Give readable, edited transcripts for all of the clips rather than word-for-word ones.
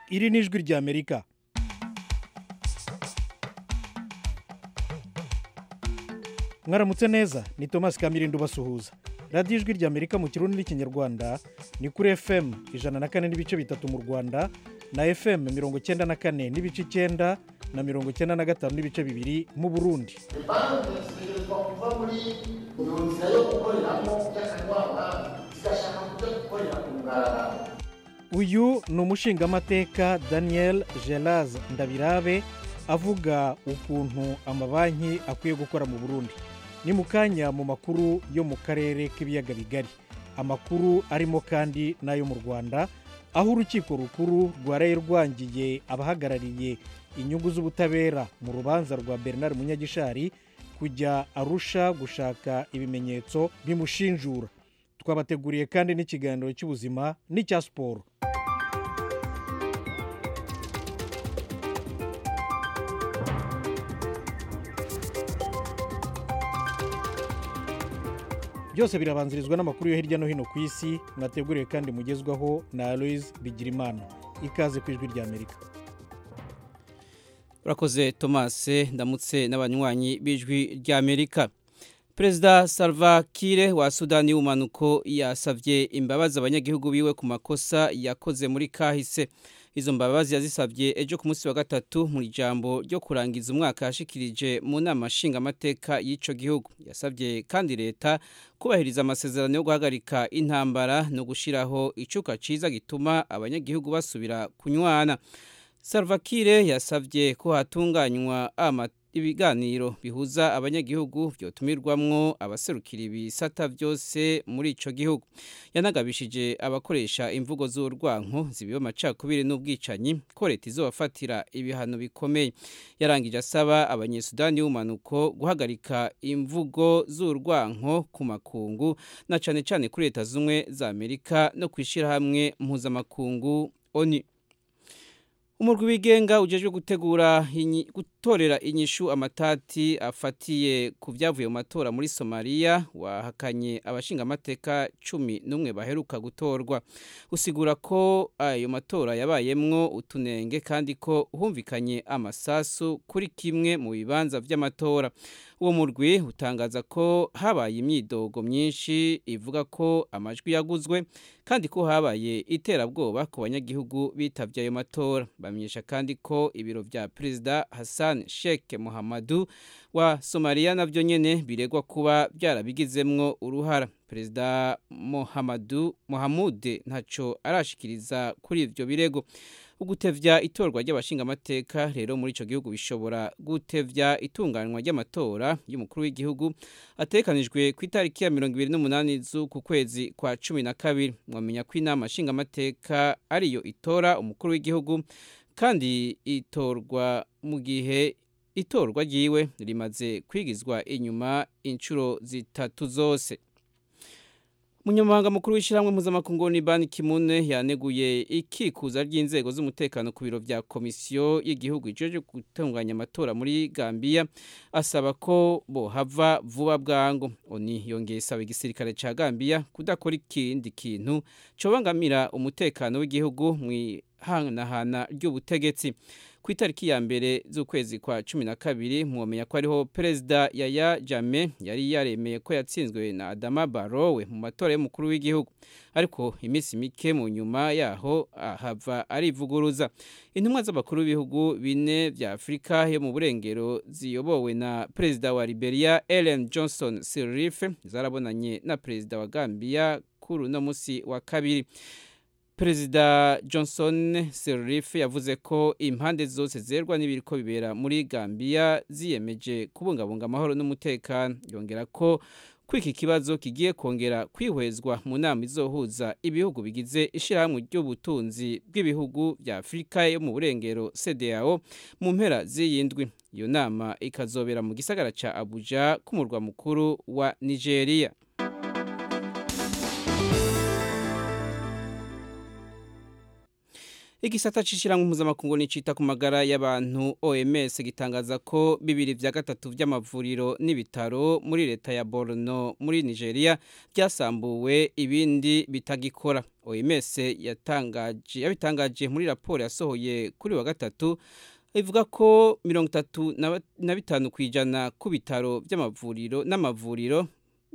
iri ni ijwi ry'Amerika. Mwaramutse neza, ni Thomas Kamirindo basuhuza. Radio ijwi ry'Amerika mu Kirundi n'Ikinyarwanda ni kuri FM 104 n'ibice bitatu mu Rwanda na FM 94 n'ibice 9 na 95 n'ibice bibiri mu Burundi. Uyu ni umushingamateka Daniel Gelaz Ndabirabe avuga ukuntu amabanki akwiye gukora mu Burundi. Ni mukanya mu makuru yo mu karere k'ibiyaga bigari. Amakuru arimo kandi nayo mu Rwanda aho urukiko rukuru rwaraye rwangiye abahagarariye inyungu z'ubutabera mu rubanza rwa Bernard Munyagishari kujya Arusha gushaka ibimenyetso bimushinjura. Twabateguriye kandi n'ikiganiro cy'ubuzima n'icya siporo. Byose birabanzirizwa n'amakuru yo hirya no hino ku isi mwateguriye kandi mugezwaho na Aloys Bigirimana. Ikaze ku ijwi ry'Amerika. Urakoze Thomas, ndamutse n'abanywanyi b'ijwi ry'Amerika. Perezida Salva Kiir wa Sudani y'umanuko yasavye imbabazi abanyagihugu biwe ku makosa yakoze muri kahise. Izo mbabazi yazisavye ejo ku munsi wa gatatu mu ijambo ryo kurangiza umwaka yashikirije mu nama nshingamateka y'ico gihugu. Yasavye kandi leta kubahiriza amasezerano yo guhagarika intambara no gushiraho icuka ciza gituma abanyagihugu basubira kunywana. Salva Kiir yasavye ko hatunganywa ibiganiro bihuza abanyagihugu byotumirwamwo abaserukira ibisata byose muri ico gihugu. Yanagabishije abakoresha imvugo z'urwanko zibiba amacakubiri n'ubwicanyi ko leta izobafatira ibihano bikomeye. Yarangije asaba abanyesudani y'umanuko guhagarika imvugo z'urwanko ku makungu na cane cane kuri leta zumwe za Amerika no kwishira hamwe mpuzamakungu ONU. Umurwi wigenga ujejwe gutorera inyishu amatati afatiye ku byavuye mu matora muri Somalia wahakanye abashingamateka 11 baheruka gutorwa. Usigura ko ayo matora yabayemwo utunenge kandi ko humvikanye amasasu kuri kimwe mu bibanza vy'amatora. Uwo murwi utangaza ko habaye imyidogo myinshi ivuga ko amajwi yaguzwe kandi ko habaye iterabwoba ku banyagihugu bitavye ayo matora. Bamenyesha kandi ko ibiro vya Perezida Hassan Sheikh Mohamud wa Somalia navyo nyene biregwa kuba byarabigizemwo uruhara. Perezida Mohamud ntaco arashikiriza kuri ivyo birego. Ugutevya itorwa ry'abashingamateka rero muri ico gihugu bishobora gutevya itunganwa ry'amatora y'umukuru w'igihugu atekanijwe ku itariki ya 28 z'uku kwezi kwa 12. Mwamenya ko inama nshingamateka ariyo itora umukuru w'igihugu kandi itorwa mu gihe itorwa ryiwe rimaze kwigizwa inyuma incuro zitatu zose. Munyamabanga mukuru w'ishiramwe mpuzamakungu Ban Ki-moon yaneguye ikikuza ry'inzego z'umutekano ku biro vya komisiyo y'igihugu ijeje gutunganya amatora muri Gambia, asaba ko bohava vuba bwango. Oni yongeye isaba igisirikare ca Gambia kudakora ikindi kintu cobangamira umutekano w'igihugu mwihanahana ry'ubutegetsi. Ku itariki ya mbere z'ukwezi kwa 12 mwomenya ko ariho Perezida Yahya Jammeh yari yaremeye ko yatsinzwe na Adama Barrow mu matora y'umukuru w'igihugu, ariko imisi mike mu nyuma yaho ahava arivuguruza. Intumwa z'abakuru b'ibihugu bine vya Afrika yo mu burengero ziyobowe na Perezida wa Liberia Ellen Johnson Sirleaf zarabonanye na Perezida wa Gambia kuri no musi wa kabiri. Perezida Johnson Sirleaf yavuze ko impande zose zerwa n'ibiriko bibera muri Gambia ziyemeje kubungabunga amahoro n'umutekano. Yongera ko kwiki kibazo kigiye kongera kwihwezwa mu nama izohuza ibihugu bigize ishirahamwe ry'ubutunzi bw'ibihugu vya Afrika yo mu burengero CEDEAO mu mpera z'iyindwi. Iyo nama ikazobera mu gisagara ca Abuja ku murwa mukuru wa Nigeria. Igisata c'ishirahamwe mpuzamakungu nicita ku magara y'abantu OMS gitangaza ko 2/3 vy'amavuriro n'ibitaro muri leta ya Borno muri Nigeria byasambuwe ibindi bitagikora. OMS yabitangaje muri raporo yasohoye kuri wa gatatu ivuga ko 35% ku bitaro by'amavuriro n'amavuriro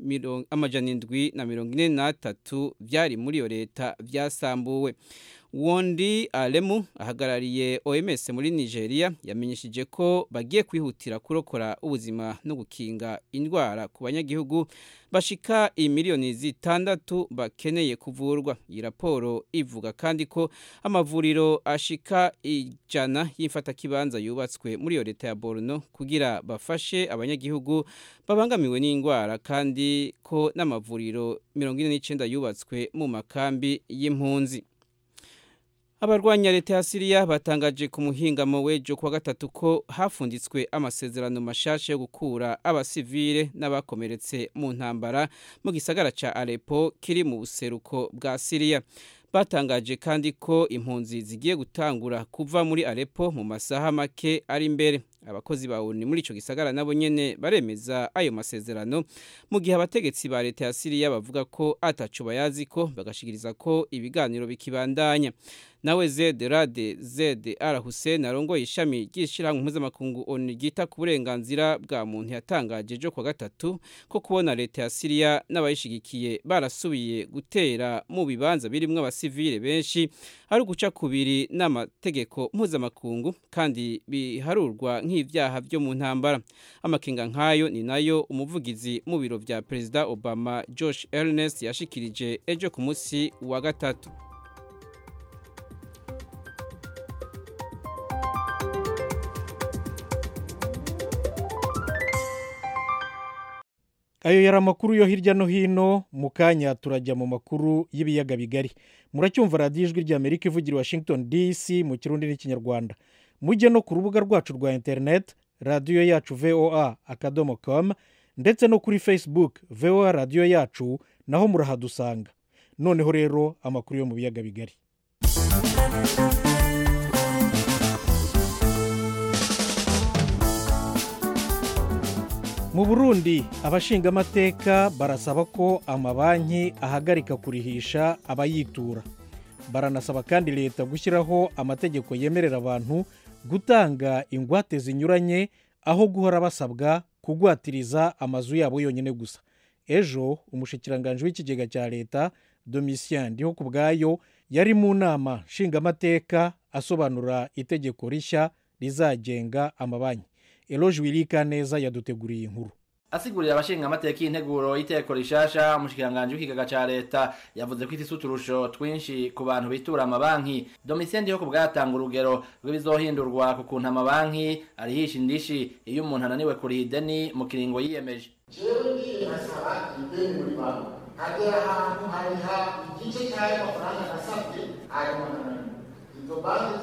743 byari muri yo leta byasambuwe. Wondi Alemu ahagarariye OMS muri Nigeria yamenyeshije ko bagiye kwihutira kurokora ubuzima no gukinga indwara ku banyagihugu bashika imiliyoni 6 bakeneye kuvurwa. Iyi raporo ivuga kandi ko amavuriro ashika 100 y'imfata kibanza yubatswe muri yo leta ya Borno kugira bafashe abanyagihugu babangamiwe n'indwara kandi ko n'amavuriro 49 yubatswe mu makambi y'impunzi. Abarwanya leta ya Syria batangaje ku muhingamo w'ejo kwa gatatu ko hafunditswe amasezerano mashasha yo gukura abasivile n'abakomeretse mu ntambara mu gisagara ca Aleppo kiri mu buseruko bwa Syria. Batangaje kandi ko impunzi zigiye gutangura kuva muri Aleppo mu masaha make ari imbere. Abakozi ba ONU muri ico gisagara nabo nyene baremeza ayo masezerano mu gihe abategetsi ba leta ya Syria bavuga ko ataco bayaziko bagashigiriza ko ibiganiro bikibandanya. Nawe Zed Al-Hussein arongoye ishami ry'ishirahamwe mpuzamakungu ONU ryita ku burenganzira bwa muntu yatangaje ejo kwa gatatu ko kubona leta ya Syria n'abayishigikiye barasubiye gutera mu bibanza birimwo abasivile benshi ari guca kubiri n'amategeko mpuzamakungu kandi biharurwa nk'ivyaha byo mu ntambara. Amakenga nkayo ni nayo umuvugizi mu biro vya President Obama Josh Earnest yashikirije ejo ku munsi wa gatatu. Ayo yari amakuru yo hirya no hino. Mu kanya turajya mu makuru y'ibiyaga bigari. Muracyumva radiyo ijwi ry'Amerika ivugira Washington DC mu Kirundi n'Ikinyarwanda. Mujye no ku rubuga rwacu rwa internet radiyo yacu voa.com ndetse no kuri Facebook VOA radiyo yacu naho murahadusanga. Noneho rero amakuru yo mu biyaga bigari. Mu Burundi abashingamateka barasaba ko amabanki ahagarika kurihisha abayitura. Baranasaba kandi leta gushyiraho amategeko yemerera abantu gutanga ingwate zinyuranye aho guhora basabwa kugwatiriza amazu yabo yonyine gusa. Ejo umushikiranganje w'ikigega cya leta Domitien Ndihokubwayo yari mu nama nshingamateka asobanura itegeko rishya rizagenga amabanki. Eloge Wirikaneza yaduteguriye inkuru. Asigurira abashinga amateka y'integuro y'iteko rishasha umushikiranganje w'ikigega ca leta yavuze ko ifise uturusho twinshi ku bantu bitura amabanki. Domitien Ndihokubwayo atanga urugero rw'ibizohindurwa ku kuntu amabanki arihisha indishi iyo umuntu ananiwe kuriha ideni mu kiringo yiyemeje. Jewe ngiye nasaba ideni muri banki hagera ahantu hariha igice cy'ayo mafaranga nasabye ayo mananani izo banki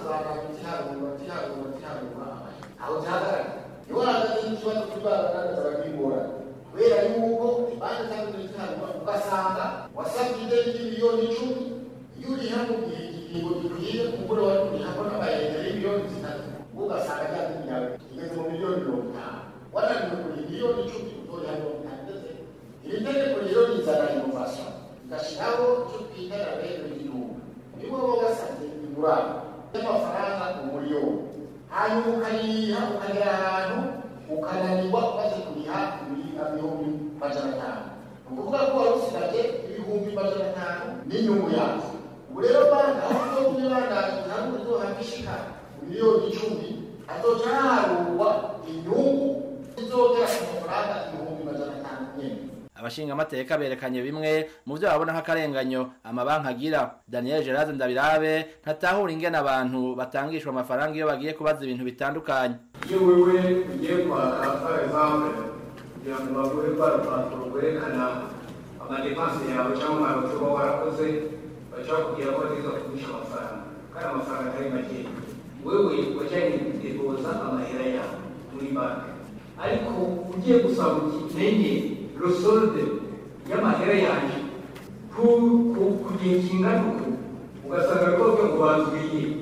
ziharura aho byagaragara niba hagati y'ikibazo cy'ibaragaragaza bakingora kubera yuko banki zagurira ikiharura ugasanga wasabye ideni y'imiliyoni 10 iyo uriha mu gihe ikiringo gikwiye umugore wari kuriha ko n'abayegera y'imiliyoni 3 ugasanga ryari yawe igeze mu miliyoni 50 wananiwe kuriha miliyoni 10 utoriha 50 ndetse iri tegeko rero rizana innovation igashiraho icyo twita rero y'igihugu nibo bo basabye ingurane y'amafaranga umuliyoni hanyuma ukariha ukagera ahantu ukananirwa umaze kuriha ibihumbi 500. Ni ukuvuga ko wari usigaje ibihumbi 500 n'inyungu yazo. Ubu rero banki aho uzo kubibandanya ntabwo uzohambishika miliyoni 10 azoca harurwa inyungu izogera ku mafaranga ibihumbi 500 nyene. Abashinga amateka berekanye bimwe mu byo babona nk'akarenganyo amabanki agira. Daniel Geraze Ndabirabe ntatahura ingene abantu batangishwa amafaranga iyo bagiye kubaza ibintu bitandukanye. Iyo wewe ugiye kwaka par exemple kugira ngo baguhe kwa rupapuro rwerekana amadepanse yawe cyangwa amarozi uba warakoze bashaka kugira ko bategeza kugurisha amafaranga kandi amafaranga atari make wewe wajyanye kudepoza amahera yawe muri banki ariko ugiye gusaba ukimenye rosolde y'amahera yanjye ku gihe kingana uku ugasanga rwose ngo banzwiye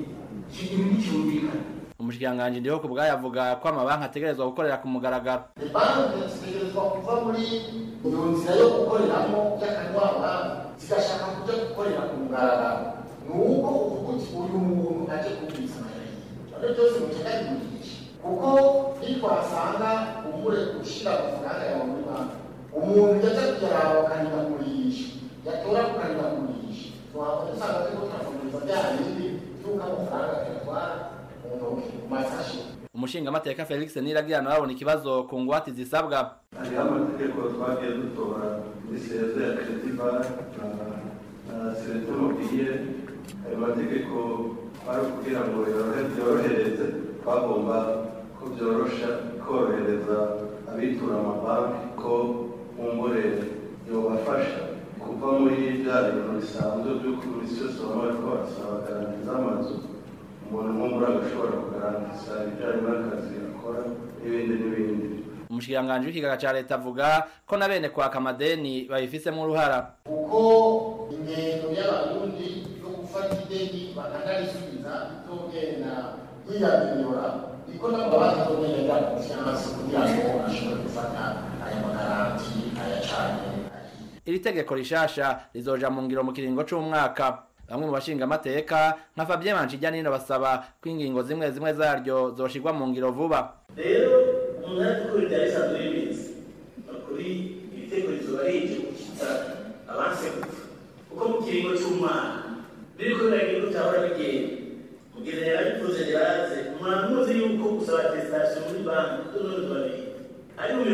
kintu nticyumvikana. Umushikiranganji ndiho ku bwayo avuga ko amabanki ategerezwa gukorera ku mugaragaro. Banki zitegerezwa kuva muri iyo nzira yo gukoreramo y'akanwama zigashaka kuja gukorera ku mugaragaro. Nuko uvuga uti uyu muntu aje kubwiriza amayeri. Ibyo byose mucakagimugisha. Kuko nitwasanga umure gushira amafaranga yawe muri banki, umuntu yaza kuyaraba akanibagurisha, yatora akanibagurisha, twabona usanga turiko turakomeza bya bindi by'uko amafaranga tuyatwara mu ntoki mu masashi. Umushingamateka Felix Niragirana babona ikibazo ku ngwate zisabwa. Hariho amategeko twagiye dutora muri sezo ya Crediba na Sereto Mobilier. Ayo mategeko ari kugira ngo yorohereze, bagomba ko korohereza abitura amabanki ko umugore yobafasha kuva muri bya bintu bisanzwe by'uko buri wese baba bariko barasaba garanti z'amazu. Umuntu nk'umwe agashobora kugarantisa ibijyanye n'akazi akora n'ibindi. Umushikiranganji w'ikigaga ca leta avuga ko na bene kwaka amadeni babifisemo uruhara. Kuko ingendo y'abarundi yo gufata ideni bakanarisubiza itogenda nk'iyabiyora, iko nabo bazogenda kuvyamaze kugira ngo ashobore gufata aya magaranti ayacanye. Iri tegeko rishasha rizoja mu ngiro mu kiringo c'umwaka. Bamwe mu bashinga amateka nka Fabien Manchijyanino basaba ko ingingo zimwe zimwe zaryo zoshirwa mu ngiro vuba. Rero umuntu kuri bya isanzwe y'ibinzi kuri ibitego rizobarije gukitsa abanse kuko mu kiringo cy'umwaka biriko biragira utahora bigenda mugire yarabivuze yaraze umuntu muzi yuko gusaba attestation muri banki tunoze babiri ari mu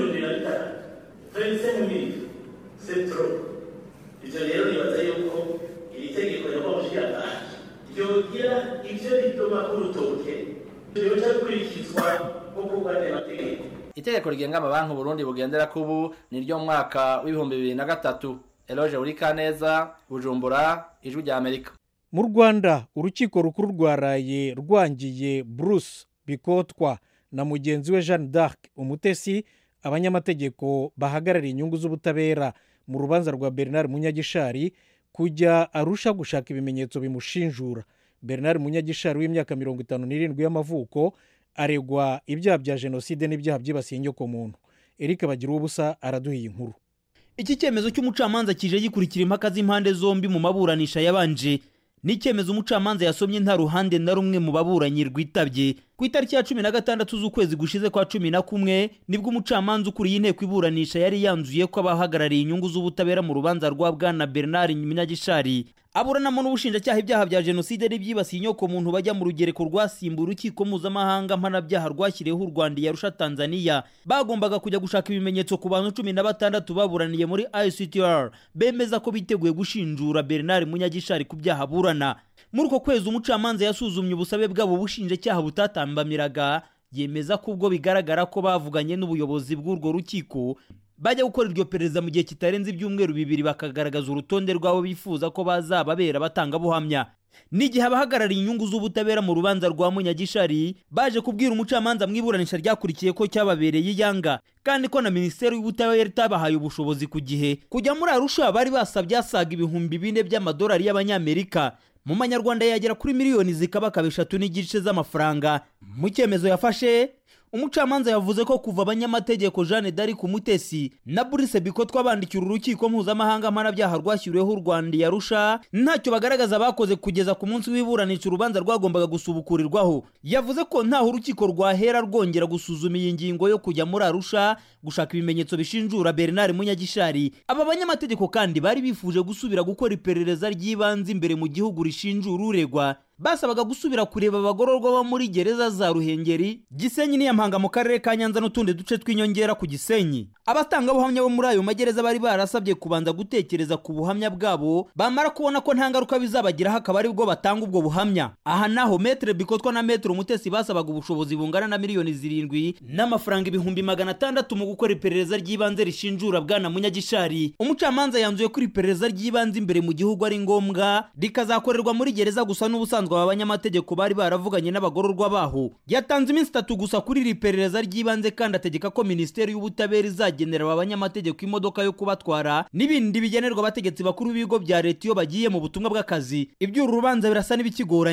2025 25,000 c'est trop. Ivyo rero nibaza yuko iri tegeko yabamushikiranganje ryogira ivyo bituma kurutoke ryoca gukurikizwa nk'uko rwateye amategeko. Itegeko rigenga amabanki Burundi bugendera kubu ni ryo mwaka w'2003. Eloge Urikaneza, Bujumbura, Ijwi rya Amerika. Mu Rwanda urukiko rukuru rwaraye rwangiye Bruce Bikotwa na mugenzi we Jeanne d'Arc Umutesi, abanyamategeko bahagarariye inyungu z'ubutabera mu rubanza rwa Bernard Munyagishari, kujya Arusha gushaka ibimenyetso bimushinjura. Bernard Munyagishari w'imyaka 57 y'amavuko aregwa ibyaha bya jenoside n'ibyaha byibasiye inyokomuntu. Eric Bagiruwubusa araduhiye inkuru. Iki cyemezo cy'umucamanza kije gikurikira impaka z'impande zombi mu maburanisha yabanje. Ni cyemezo umucamanza yasomye nta ruhande na rumwe mu baburanyi rwitabye. Ku itariki ya 16 z'ukwezi gushize kwa 11 nibwo umucamanza ukuriye inteko iburanisha yari yanzuye ko abahagarariye inyungu z'ubutabera mu rubanza rwa bwana Bernard Munyagishari aburanamo n'ubushinjacyaha ibyaha bya jenoside n'ibyibasiye inyokomuntu bajya mu rugereko rwasimbura urukiko mpuzamahanga mpanabyaha rwashyiriyeho u Rwanda yarusha Tanzania. Bagombaga kujya gushaka ibimenyetso ku bantu 16 baburaniye muri ICTR bemeza ko biteguye gushinjura Bernard Munyagishari ku byaha burana. Muri uko kwezi umucamanza yasuzumye ubusabe bwabo bushinjacyaha butatambamiraga, yemeza ko ubwo bigaragara ko bavuganye n'ubuyobozi bw'urwo rukiko bajya gukora iryo perereza mu gihe kitarenze ibyumweru 2 bakagaragaza urutonde rwabo bifuza ko bazababera batanga buhamya. N'igihe abahagarariye inyungu z'ubutabera mu rubanza rwa Munyagishari baje kubwira umucamanza mwiburanisha ryakurikiye ko cyababereye yanga, kandi ko na Minisiteri y'Ubutabera itabahaye ubushobozi ku gihe kujya muri Arusha. Bari basabye asaga ibihumbi 4 by'amadolari y'abanyamerika, mu manyarwanda yagera kuri miliyoni zikabaka 3 n'igice z'amafaranga. Mu cyemezo yafashe umucamanza yavuze ko kuva abanyamategeko Jeanne d'Arc Umutesi na Bruce Bikotwa bandikira urukiko mpuzamahanga mpanabyaha rwashyiriweho u Rwanda yarusha ntacyo bagaragaza bakoze kugeza ku munsi w'iburanisha urubanza rwagombaga gusubukurirwaho. Yavuze ko ntaho urukiko rwahera rwongera gusuzuma iyi ngingo yo kujya muri Arusha gushaka ibimenyetso bishinjura Bernard Munyagishari. Aba banyamategeko kandi bari bifuje gusubira gukora iperereza ry'ibanze imbere mu gihugu rishinjura uregwa. Basabaga gusubira kureba abagororwa bo muri gereza za Ruhengeri, Gisenyi n'Iyampanga mu karere ka Nyanza n'utundi duce tw'inyongera ku Gisenyi. Abatanga buhamya bo muri ayo magereza bari barasabye kubanza gutekereza ku buhamya bwabo, bamara kubona ko nta ngaruka bizabagiraho akaba ari bwo batanga ubwo buhamya. Aha naho Maître Bikotwa na Maître Umutesi basabaga ubushobozi bungana na miliyoni 7 n'amafaranga 600,000 mu gukora iperereza ry'ibanze rishinjura bwana Munyagishari. Umucamanza yanzuye ko iperereza ry'ibanze imbere mu gihugu ari ngombwa rikazakorerwa muri gereza gusa n'ubusanzwe abanyamategeko bari baravuganye n'abagororwa baho. Yatanze iminsi 3 gusa kuri iri perereza ry'ibanze kandi ategeka ko Minisiteri y'Ubutabera izagenera abanyamategeko imodoka yo kubatwara n'ibindi bigenerwa abategetsi bakuru b'ibigo bya leta iyo bagiye mu butumwa bw'akazi. Ibyo urubanza birasa n'ibikigoranye.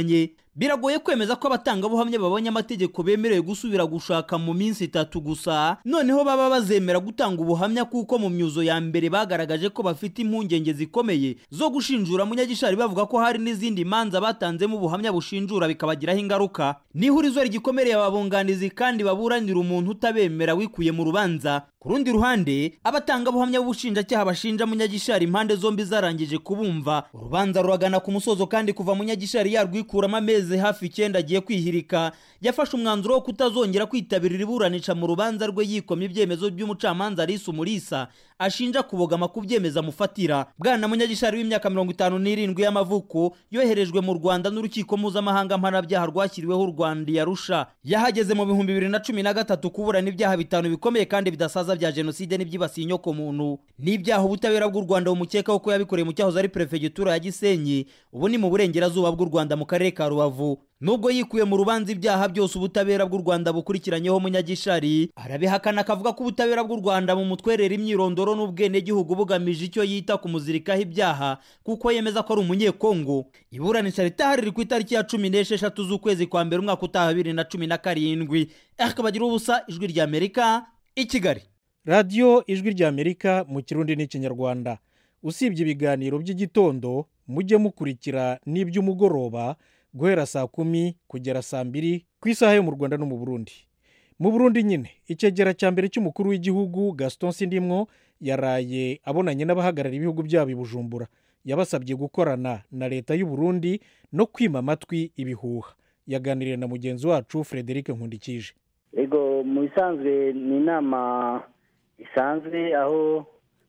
biragoye kwemeza ko abatangabuhamya babonye amategeko bemerewe gusubira gushaka mu minsi 3 gusa noneho baba bazemera gutanga ubuhamya kuko mu myuzo ya mbere bagaragaje ko bafite impungenge zikomeye zo gushinjura Munyagishari bavuga ko hari n'izindi manza batanzemo ubuhamya bushinjura bikabagiraho ingaruka. Nihurizo rigikomereye ababunganizi kandi baburanira umuntu utabemera wikuye mu rubanza. Ku rundi ruhande abatangabuhamya b'ubushinjacyaha bashinja Munyagishari impande zombi zarangije kubumva. Urubanza ruragana ku musozo kandi kuva Munyagishari yarwikuramo amezi hafi 9 agiye kwihirika yafashe umwanzuro wo kutazongera kwitabirira iburanisha mu rubanza rwe yikomye ibyemezo by'umucamanza Alice Umulisa ashinja kubogama kubyemeza mufatira. Bwana Munyagishari w'imyaka 57 y'amavuko yoherejwe mu Rwanda n'urukiko mpuzamahanga mpanabyaha rwashyiriweho u Rwanda yarusha. Yahageze mu 2013 kuburana ibyaha bitanu bikomeye kandi bidasaza bya jenoside n'ibyibasiye inyoko muntu n'ibyaha ubutabera bw'u Rwanda bumukeka ko yabikoreye mu cyahoze ari prefegitura ya Gisenyi ubu ni mu burengerazuba bw'u Rwanda mu karere ka Rubavu. Nubwo yikuye mu rubanza ibyaha byose ubutabera bw'u Rwanda bukurikiranyeho Munyagishari arabihakana akavuga ko ubutabera b'u Rwanda mu mutwerera imyirondoro n'ubwene gihugu bugamije icyo yita kumuzirikaho ibyaha kuko yemeza ko ari umunyekongo. Iburanisha ritahari ku itariki ya 16 z'ukwezi kwa mbere umwaka utaha 2017. Akabagira ubusa ijwi rya Amerika i Kigali. Radio ijwi rya Amerika mu Kirundi n'Ikinyarwanda. Usibye ibiganiro by'igitondo mujye mukurikira n'iby'umugoroba guhera saa 10 kugera saa 2 ku isaha yo mu Rwanda no mu Burundi. Mu Burundi nyine icegera cya mbere cy'umukuru w'igihugu Gaston Sindimwo yaraye abonanye n'abahagarara ibihugu byabo Bujumbura. Yabasabye gukorana na leta y'u Burundi no kwima amatwi ibihuha. Yaganiriye na mugenzi wacu Frederic Nkundikije. Ego mu bisanzwe ni inama isanzwe aho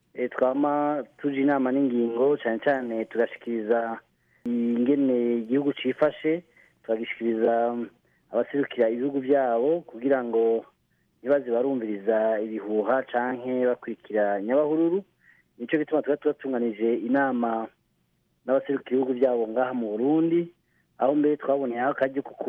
twama tuje inama n'ingingo cyane cyane tugashikiriza ingene igihugu cifashe, twagishikiriza abaserukira ibihugu byabo kugira ngo nibaze barumviriza ibihuha canke bakurikira nyabahururu. Nico gituma tugatunganije inama n'abaserukira ibihugu byabo ngaha mu Burundi, aho mbere twaboneye akaryo ko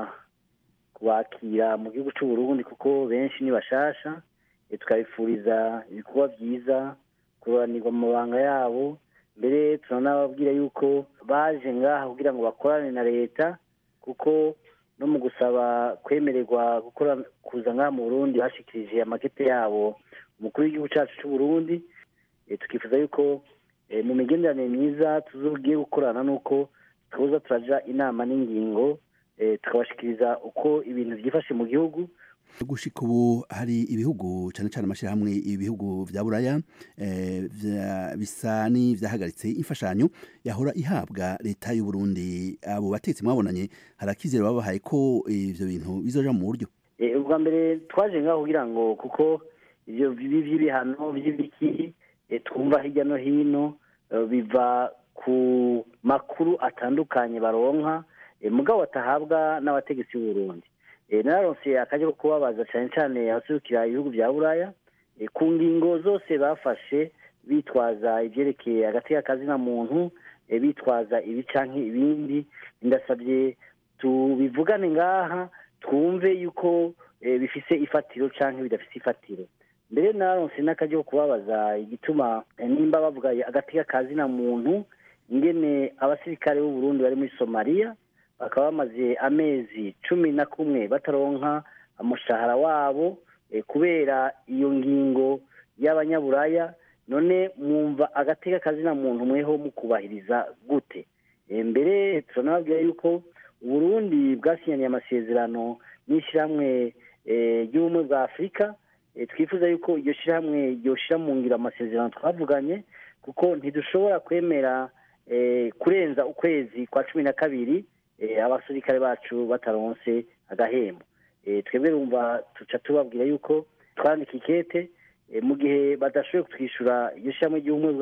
kubakira mu gihugu cy'u Burundi kuko benshi ni bashasha, tukabifuriza ibikorwa byiza kuranirwa mu mabanga yabo. Mbere turanababwira yuko baje ngaha kugira ngo bakorane na leta kuko no mu gusaba kwemererwa gukora kuza ngaha mu Burundi bashikirije amakete yabo umukuru w'igihugu cyacu cy'u Burundi. Tukifuza yuko mu migenderanire myiza tuzogiye gukorana nuko tuza turaja inama n'ingingo tukabashikiriza uko ibintu byifashe mu gihugu. Gushika ubu hari ibihugu cyane cyane amashirahamwe ibihugu vya Buraya bisa ni vyahagaritse imfashanyo yahora ihabwa leta y'u Burundi. Abo batetsi mwabonanye harakizere babahaye ko ivyo bintu bizoja mu buryo. Ubwa mbere twaje ngaho kugira ngo kuko ivyo by'ibihano by'ibiki twumva hirya no hino biva ku makuru atandukanye baronka mugabo batahabwa n'abategetsi b'u Burundi. Naronse akaje kubabaza cyane cyane abaserukira ibihugu bya Buraya ku ngingo zose bafashe bitwaza ivyerekeye agateka kazina muntu, bitwaza ibicanke ibindi. Ndasabye tubivugane ngaha twumve yuko bifise ifatiro canke bidafise ifatiro. Mbere naronse n'akaje kubabaza igituma nimba bavuga agateka kazina muntu ingene abasirikare b'u Burundi bari muri Somalia bakaba bamaze amezi 11 bataronka umushahara wabo kubera iyo ngingo y'abanyaburaya. None mwumva agateka kazina muntu mweho mukubahiriza gute? Mbere turanababwira yuko Burundi bwasinyaniye amasezerano n'ishyirahamwe ry'ubumwe bwa Afurika. Twifuza yuko iyo shyirahamwe yoshira mu ngiro amasezerano twavuganye kuko ntidushobora kwemera kurenza ukwezi kwa 12 abasirikare bacu bataronse agahembo. Twebwe rumva tuca tubabwira yuko twandika ikete mu gihe badashoboye kutwishura iyo shyirahamwe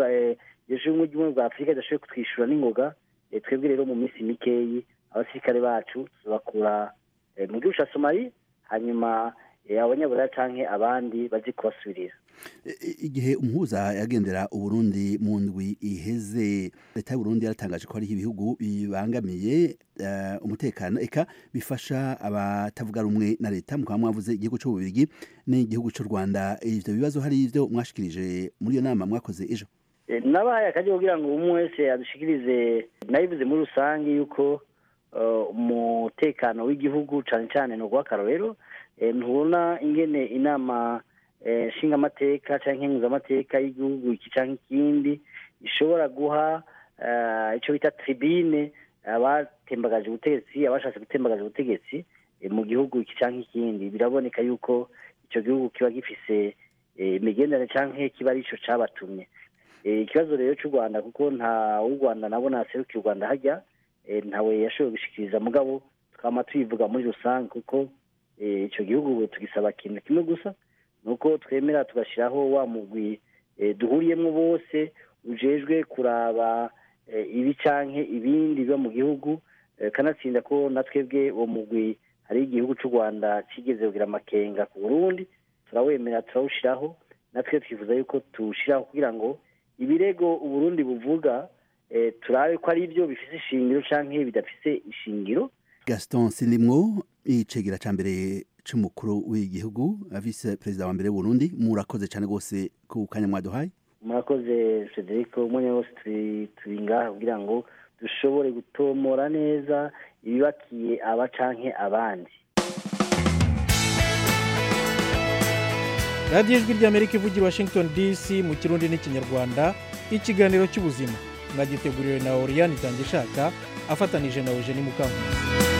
ry'ubumwe bwa Afurika badashoboye kutwishura n'ingoga. Twebwe rero mu minsi mikeyi abasirikare bacu bakura mu gihugu cya Somalia hanyuma abanyaburaya canke abandi baje kubasubirira. Igihe umuhuza yagendera Uburundi mu ndwi iheze leta y'u Burundi yaratangaje ko hari ibihugu bibangamiye umutekano eka bifasha abatavuga rumwe na leta. Mukaba mwavuze igihugu cy'u Bubiligi n'igihugu cy'u Rwanda. Ivyo bibazo hari ivyo mwashikirije muri iyo nama mwakoze ejo? Nabaye akaje kugira ngo umwe wese adushikirize. Nabivuze muri rusange yuko umutekano w'igihugu cyane cyane ni urw'akarorero ntubona ingene inama nshingamateka cyangwa nkenguzamateka y'igihugu iki cyangwa ikindi ishobora guha icyo bita tribune abatembagaje ubutegetsi abashatse gutembagaza ubutegetsi mu gihugu iki cyangwa ikindi. Biraboneka yuko icyo gihugu kiba gifise imigenderanire cyangwa kiba ari cyo cyabatumye. Ikibazo rero cy'u Rwanda kuko nta w'u Rwanda nabona aserukiye u Rwanda hajya ntawe yashoboye gushikiriza mugabo twama tuyivuga muri rusange kuko icyo gihugu tugisaba ikintu kimwe gusa nuko twemera tugashyiraho wa mugwi duhuriyemo bose ujejwe kuraba ibi canke ibindi biba mu gihugu kanatsinda ko natwebwe uwo mugwi hari igihugu cy'u Rwanda kigeze kugira amakenga ku Burundi turawemera turawushiraho natwe twifuza yuko tuwushiraho kugira ngo ibirego Uburundi buvuga turabe ko ari byo bifise ishingiro canke bidafise ishingiro. Gaston Sindimwo icegera ca mbere c'umukuru w'igihugu vice perezida wa mbere w'Uburundi murakoze cyane gose ku kanya mwaduhaye. Murakoze Federico umwe wose turi ngaha kugira ngo dushobore gutomora neza ibibakiye aba canke abandi. radiyo ijwi ry'Amerika ivugira Washington DC mu kirundi n'ikinyarwanda ikiganiro cy'ubuzima mwagiteguriwe na Oriane Itangishaka afatanije na Eugenie Mukankusi.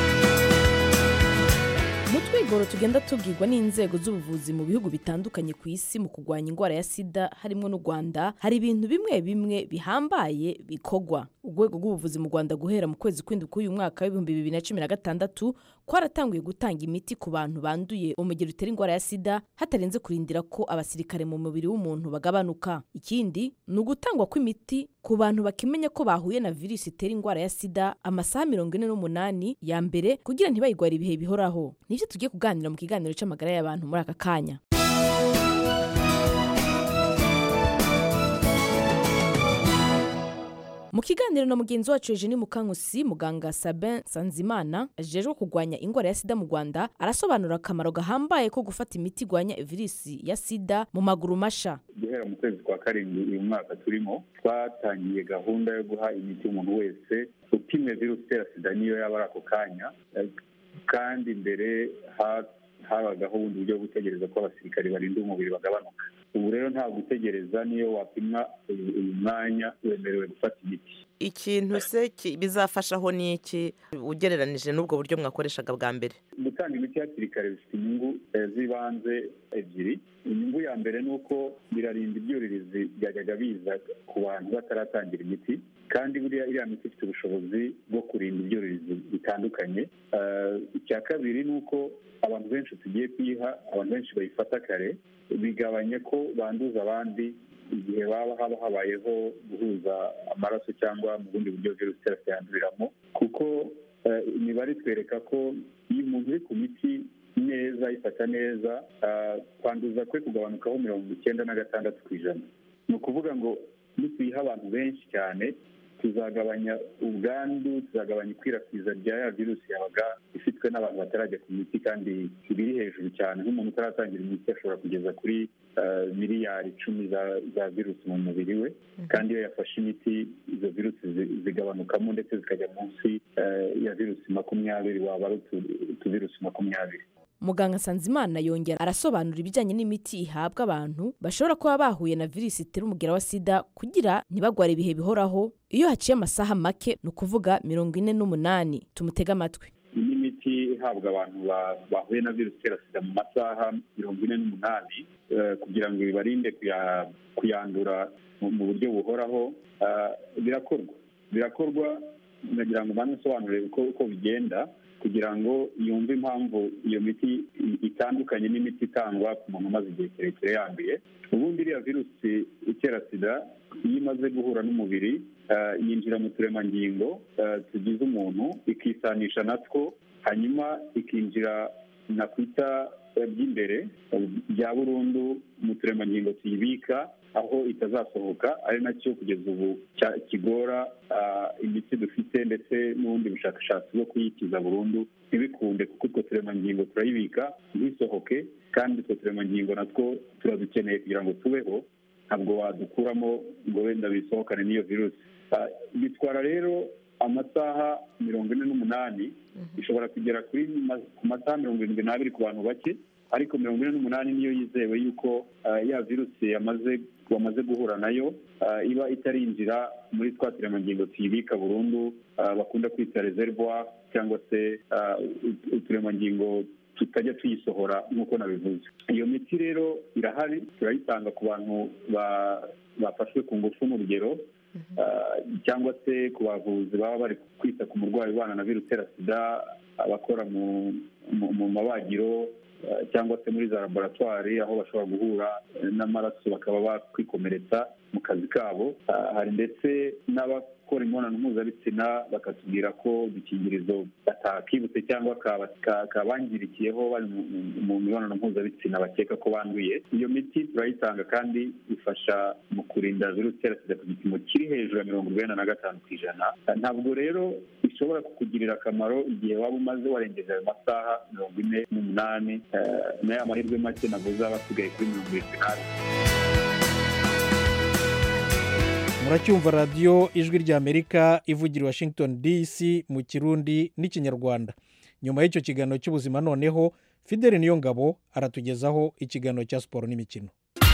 Mu twigoro tugenda tubwirwa n'inzego z'ubuvuzi mu bihugu bitandukanye ku isi mu kurwanya indwara ya sida harimo n'u Rwanda hari ibintu bimwe bimwe bihambaye bikogwa. Urwego rw'ubuvuzi mu Rwanda guhera mu kwezi kw'indwi k'uyu mwaka w'2016 kwaratanguye gutanga imiti ku bantu banduye umugero utera indwara ya sida hatarenze kurindira ko abasirikare mu mubiri w'umuntu bagabanuka. Ikindi ni ugutangwa kw'imiti ku bantu bakimenya ko bahuye na virusi itera indwara ya sida amasaha 48 ya mbere kugira ntibayigware ibihe bihoraho. Nivyo tugiye kuganira mu kiganiro c'amagara y'abantu muri aka kanya. Mu kiganiro na mugenzi wacu Eugenie Mukankusi muganga Sabin Sanzimana ajejwe kurwanya indwara ya sida mu Rwanda arasobanura akamaro gahambaye ko gufata imiti igwanya virusi ya sida mu maguru masha. Guhera mu kwezi kwa karindwi uyu mwaka turimo twatangiye gahunda yo guha imiti umuntu wese upimwe virusi itera sida niyo yaba ari ako kanya, kandi mbere habagaho ubundi buryo bwo gutegereza ko abasirikare barinda umubiri bagabanuka. Ubu rero nta gutegereza niyo wapimwa uyu mwanya wemerewe gufata imiti. Ikintu se bizafashaho ni iki ugereranije n'ubwo buryo mwakoreshaga bwa mbere? Gutanga imiti hakiri kare bifite inyungu z'ibanze ebyiri. Inyungu ya mbere ni uko birarinda ibyuririzi byajyaga biza ku bantu bataratangira imiti, kandi buriya iriya miti ifite ubushobozi bwo kurinda ibyuririzi bitandukanye. Icya kabiri ni uko abantu benshi tugiye kuyiha, abantu benshi bayifata kare, bigabanya ko banduza abandi igihe haba habayeho guhuza amaraso cyangwa mu bundi buryo virusi itera sida yanduriramo, kuko imibare itwereka ko iyo umuntu uri ku miti neza ifata neza kwanduza kwe kugabanukaho 96%. Ni ukuvuga ngo nituyiha abantu benshi cyane tuzagabanya ubwandu, tuzagabanya ikwirakwiza rya ya virusi yabaga ifitwe n'abantu batarajya ku miti kandi ibiri hejuru cyane. Nk'umuntu utaratangira imiti ashobora kugeza kuri miliyari 10 za virusi mu mubiri we, kandi iyo yafashe imiti izo virusi zigabanukamo ndetse zikajya munsi ya virusi 20 waba ari utuvirusi 20. Muganga Sanzimana yongera arasobanura ibijyanye n'imiti ihabwa abantu bashobora kuba bahuye na virusi itera umugera wa sida kugira ntibagware ibihe bihoraho iyo haciye amasaha make, ni ukuvuga 48. Tumutega amatwi. Iyi miti ihabwa abantu bahuye na virusi itera sida mu masaha 48 kugira ngo bibarinde kuyandura mu buryo buhoraho. Birakorwa nagira ngo banasobanure uko bigenda kugira ngo yumve impamvu iyo miti itandukanye n'imiti itangwa ku muntu umaze igihe kirekire yanduye. Ubundi iriya virusi itera sida iyo imaze guhura n'umubiri yinjira mu turemangingo tugize umuntu, ikisanisha natwo, hanyuma ikinjira nakwita by'imbere bya burundu mu turemangingo tuyibika aho itazasohoka, ari nacyo kugeza ubu kigora imiti dufite ndetse n'ubundi bushakashatsi bwo kuyikiza burundu ntibikunde, kuko utwo turemangingo turayibika ntisohoke, kandi utwo turemangingo natwo turadukeneye kugira ngo tubeho, ntabwo wadukuramo ngo wenda bisohokane n'iyo virusi. Bitwara rero amasaha 48 ishobora kugera ku masaha 72 ku bantu bake, ariko 48 niyo yizewe yuko ya virusi wamaze guhura nayo iba itarinjira muri twa turemangingo tuyibika burundu bakunda kwita reservoir cyangwa se uturemangingo tutajya tuyisohora nk'uko nabivuze. Iyo miti rero irahari, turayitanga ku bantu bafashwe ku ngufu mu rugero, cyangwa se ku bavuzi baba bari kwita ku murwayi ubana na virusi itera sida, abakora mu mabagiro cyangwa se muri za laboratwari aho bashobora guhura n'amaraso bakaba bakwikomeretsa mu kazi kabo. Hari ndetse n'abakora imibonano mpuzabitsina bakatubwira ko udukingirizo batakibutse cyangwa kabangirikiyeho bari mu mibonano mpuzabitsina bakeka ko banduye. Iyo miti turayitanga kandi ifasha mu kurinda virusi itera sida ku gipimo kiri hejuru ya 95%. Ntabwo rero ishobora kukugirira akamaro igihe waba umaze warengeje ayo masaha 48 n'aya mahirwe make navuze aba asigaye kuri 78. muracyumva radiyo ijwi ry'Amerika ivugira Washington DC mu Kirundi n'Ikinyarwanda. Nyuma y'icyo kiganiro cy'ubuzima noneho Fidele Niyongabo aratugezaho ikiganiro cya siporo n'imikino.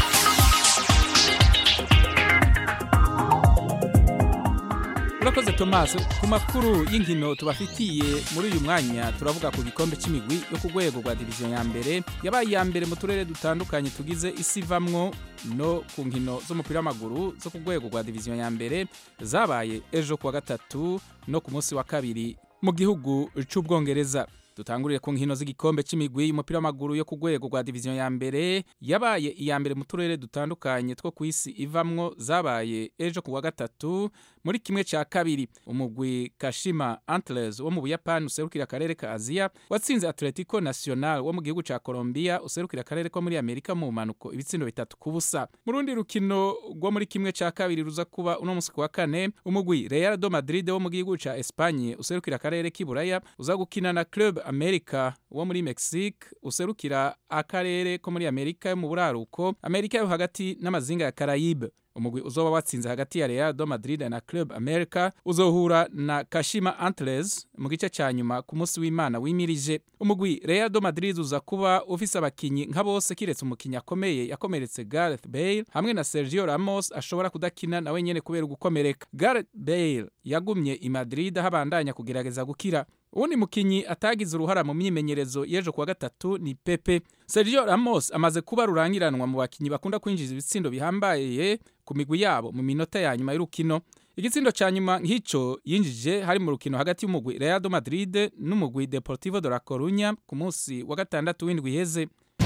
Urakoze Thomas, ku makuru y'inkino tubafitiye muri uyu mwanya turavuga ku gikombe cy'imigwi yo ku rwego rwa division ya mbere yabaye iya mbere mu turere dutandukanye tugize isi ivamwo, no ku nkino z'umupira w'amaguru zo ku rwego rwa division ya mbere zabaye ejo kuwa gatatu no ku munsi wa kabiri mu gihugu cy'Ubwongereza. Dutangurire ku nkino z'igikombe cy'imigwi y'umupira w'amaguru yo ku rwego rwa division ya mbere yabaye iya mbere mu turere dutandukanye two ku isi ivamwo, zabaye ejo kuwa gatatu muri kimwe cya kabiri. Umugwi Kashima Antlers wo mu Buyapani userukira akarere ka Aziya watsinze Atletico Nacional wo mu gihugu cya Colombia userukira akarere ko muri Amerika mu manuko ibitsindo 3-0. Mu rundi rukino rwo muri kimwe cya kabiri ruza kuba uno musi wa kane, umugwi Real do Madrid wo mu gihugu cya Espagne userukira akarere k'Iburaya uza gukina na Club America wo muri Mexique userukira akarere ko muri Amerika yo mu buraruko, Amerika yo hagati n'amazinga ya Caraïbe. Umugwi uzoba watsinze hagati ya Real do Madrid na Club America uzohura na Kashima Antlers mu gice cya nyuma ku munsi w'Imana wimirije. Umugwi Real do Madrid uza kuba ufise abakinyi nka bose kiretse umukinyi akomeye yakomeretse Gareth Bale hamwe na Sergio Ramos ashobora kudakina nawe nyene kubera gukomereka. Gareth Bale yagumye i Madrid habandanya kugerageza gukira. Uwundi mukinyi atagize uruhara mu myimenyerezo y'ejo kuwa gatatu ni Pepe. Sergio Ramos amaze kuba rurangiranwa mu bakinyi bakunda kwinjiza ibitsindo bihambaye ku migwi yabo mu minota ya nyuma y'urukino. Igitsindo ca nyuma nk'ico yinjije hari mu rukino hagati y'umugwi Real do Madrid n'umugwi Deportivo de la Coruña ku munsi wa gatandatu w'indwi iheze.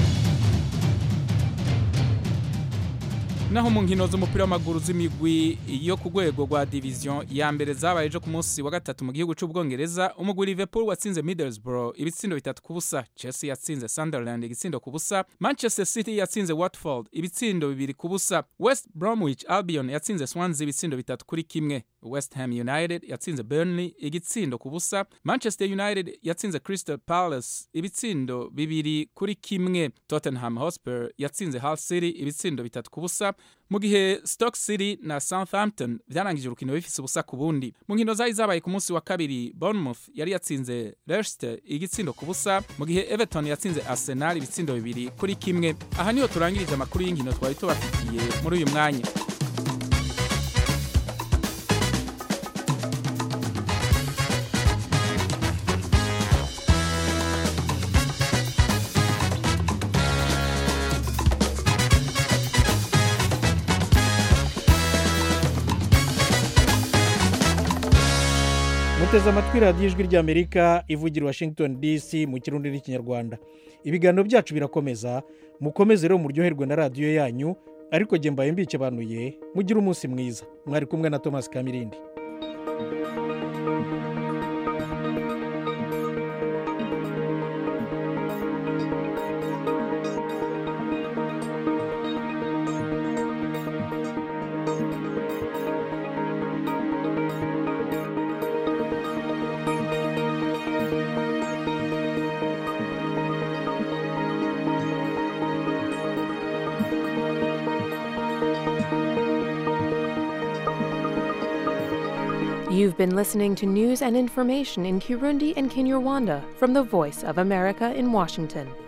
Naho mu nkino z'umupira w'amaguru z'imigwi yo ku rwego rwa division ya mbere zabaye ejo ku munsi wa gatatu mu gihugu cy'Ubwongereza, umugwi Liverpool watsinze Middlesbrough ibitsindo 3-0, Chelsea yatsinze Sunderland igitsindo 0, Manchester City yatsinze Watford ibitsindo 2-0, West Bromwich Albion yatsinze Swansea ibitsindo 3-1, West Ham United yatsinze Burnley igitsindo 0, Manchester United yatsinze Crystal Palace ibitsindo 2-1, Tottenham Hotspur yatsinze Hull City ibitsindo 3-0, mu gihe Stoke City na Southampton byarangije urukino bifise ubusa ku bundi. Mu nkino zabaye ku munsi wa kabiri, Bournemouth yari yatsinze Leicester igitsindo 0, mu gihe Everton yatsinze Arsenal ibitsindo 2-1. Aha niho turangirije amakuru y'inkino twari tubafitiye muri uyu mwanya. muteze amatwi radiyo ijwi ry'Amerika ivugira Washington DC mu Kirundi n'Ikinyarwanda. Ibiganiro byacu birakomeza, mukomeze rero muryoherwe na radiyo yanyu, ariko jye mbaye mbikebanuye, mugire umunsi mwiza. Mwari kumwe na Thomas Kamirindi. You've been listening to news and information in Kirundi and Kinyarwanda from the Voice of America in Washington.